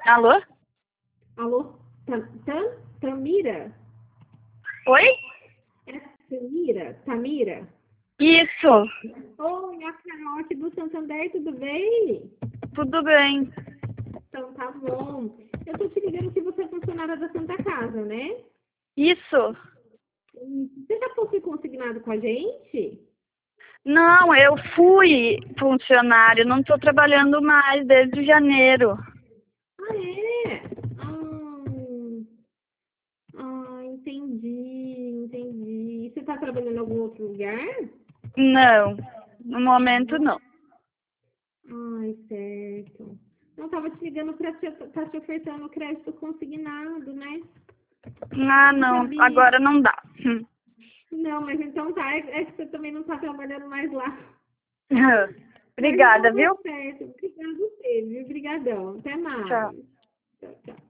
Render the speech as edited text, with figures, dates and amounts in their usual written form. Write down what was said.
Alô? Alô? Tamira? Oi? É Tamira? Tamira? Isso, Oi, a Carol aqui do Santander, tudo bem? tudo bem. Então tá bom. Eu tô te ligando que você é funcionária da Santa Casa, né? Isso. Você já fosse consignado com a gente? Não, eu fui funcionário, não estou trabalhando mais desde janeiro. Ah, é? Entendi. Você tá trabalhando em algum outro lugar? Não, no momento não. Ai, certo. Não, tava te ligando pra tá te ofertando crédito consignado, né? Ah, Não não, sabia. agora não dá. Não, mas então tá, é que você também não tá trabalhando mais lá. Mas então Obrigada, tá viu? certo. Obrigada a você, viu? Obrigadão. Até Tchau. mais. Tchau, tchau.